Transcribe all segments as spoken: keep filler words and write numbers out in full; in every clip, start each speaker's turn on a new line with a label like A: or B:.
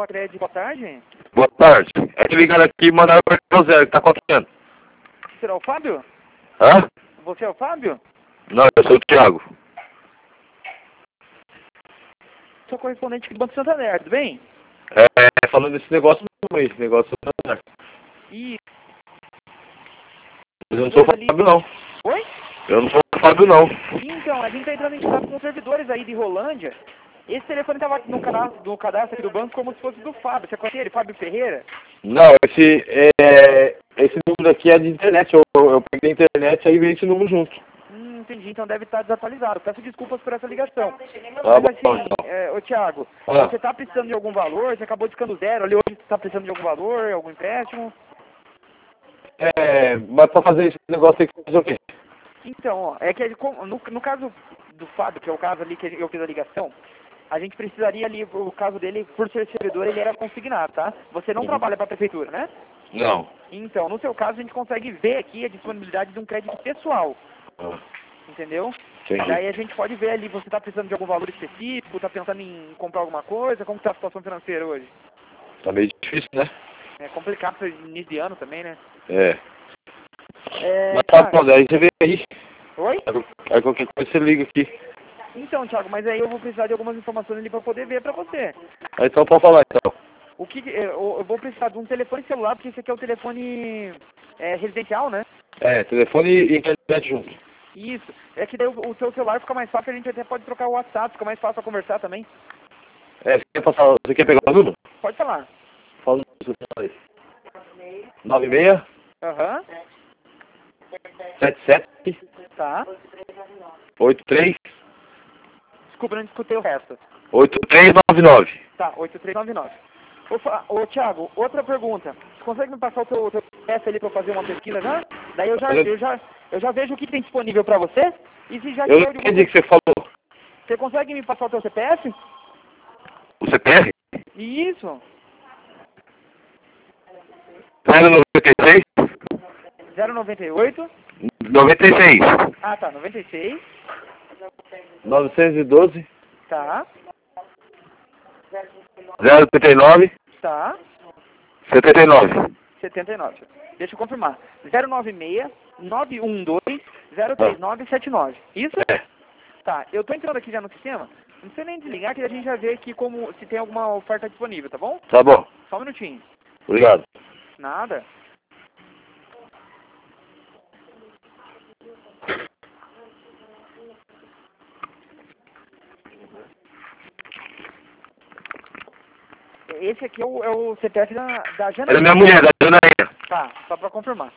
A: Facred, boa tarde.
B: Boa tarde. É que ligaram aqui e mandaram para o José, que tá acontecendo?
A: Será o Fábio?
B: Hã?
A: Você é o Fábio?
B: Não, eu sou o Thiago.
A: Sou correspondente do Banco Santander, tudo bem?
B: É, falando desse negócio não, esse negócio não.
A: E...
B: Eu não sou o Fábio não.
A: Oi?
B: Eu não sou o Fábio não.
A: Então, a gente tá entrando em contato com os servidores aí de Rolândia. Esse telefone tava no cadastro, no cadastro aqui do banco como se fosse do Fábio. Você conhece ele, Fábio Ferreira?
B: Não, esse, é, esse número aqui é de internet. Eu, eu peguei a internet e veio esse número junto.
A: Hum, entendi. Então deve estar desatualizado. Peço desculpas por essa ligação.
B: Ah,
A: Mas
B: bom,
A: assim,
B: então.
A: é, ô Thiago,
B: Ah.
A: você tá precisando de algum valor? Você acabou de ficando zero ali, hoje você tá precisando de algum valor, algum empréstimo?
B: É, mas pra fazer esse negócio tem que fazer o quê?
A: Então, ó, é que no, no caso do Fábio, que é o caso ali que eu fiz a ligação, a gente precisaria ali, o caso dele, por ser servidor, ele era consignado, tá? Você não
B: Uhum.
A: trabalha para a prefeitura, né?
B: Não.
A: Então, no seu caso, a gente consegue ver aqui a disponibilidade de um crédito pessoal,
B: Ah,
A: entendeu?
B: entendi.
A: Daí a gente pode ver ali, você está precisando de algum valor específico, está pensando em comprar alguma coisa, como está a situação financeira hoje?
B: Tá meio difícil, né?
A: É complicado para início de ano também, né?
B: É.
A: É,
B: Mas tá
A: Thiago,
B: bom, aí você vê aí.
A: oi?
B: Aí qualquer coisa você liga aqui.
A: Então, Thiago, mas aí eu vou precisar de algumas informações ali para poder ver para você.
B: Aí então pode falar então.
A: O que eu, eu vou precisar de um telefone celular, porque esse aqui é o telefone é, residencial, né?
B: É, telefone e internet junto.
A: Isso. É que daí o, o seu celular fica mais fácil, a gente até pode trocar o WhatsApp, fica mais fácil pra conversar também.
B: É, você quer passar, você quer pegar o número?
A: Pode falar.
B: Fala o número aí. nove seis
A: Aham.
B: sete sete
A: Tá.
B: oito três
A: Desculpa, não escutei o resto.
B: oito três nove nove.
A: Tá, oito três nove nove. Ô, Fa- ô Thiago, outra pergunta. Você consegue me passar o teu, teu C P F ali pra eu fazer uma pesquisa já? Daí eu já, eu já, eu já vejo o que tem disponível pra você. E se já
B: Eu
A: tiver
B: não
A: de
B: entendi o
A: algum...
B: que você falou.
A: Você consegue me passar o teu C P F?
B: O C P F?
A: Isso.
B: zero nove seis
A: zero nove oito.
B: noventa e seis
A: Ah, tá, noventa e seis.
B: novecentos e doze
A: Tá,
B: zero trinta e nove
A: tá.
B: setenta e nove.
A: setenta e nove. Deixa eu confirmar. zero nove seis nove um dois zero três nove sete nove. Isso?
B: É.
A: Tá, eu tô entrando aqui já no sistema. Não precisa nem desligar que a gente já vê aqui como se tem alguma oferta disponível, tá bom?
B: Tá bom.
A: Só um minutinho.
B: Obrigado.
A: Nada. Esse aqui é o, é o C P F da, da
B: Ela é
A: Janaína.
B: minha mulher, da Janaína.
A: Tá, só pra confirmar.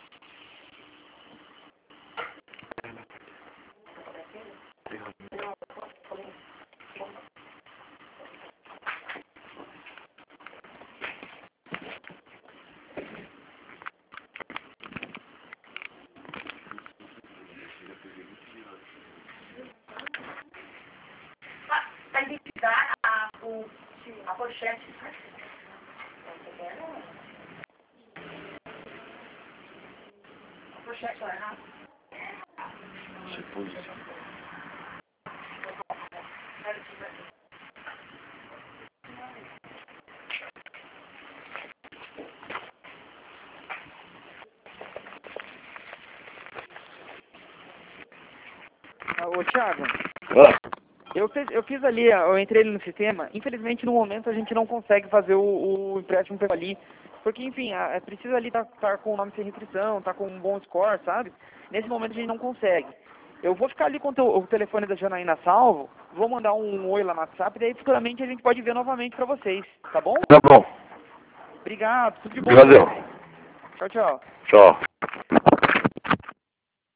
C: Para identificar a, o, a pochete. A pochete lá, errado.
A: Ah, ô, Thiago,
B: Ah,
A: eu fiz, eu fiz ali, eu entrei ali no sistema. Infelizmente, no momento, a gente não consegue fazer o, o empréstimo pelo ali. Porque, enfim, a, é preciso ali estar tá, tá com o nome sem restrição, tá com um bom score, sabe? Nesse momento, a gente não consegue. Eu vou ficar ali com o, teu, o telefone da Janaína salvo, vou mandar um oi lá no WhatsApp, daí futuramente a gente pode ver novamente pra vocês, tá bom?
B: tá bom.
A: Obrigado, tudo de bom.
B: Obrigado.
A: Tchau, tchau.
B: Tchau.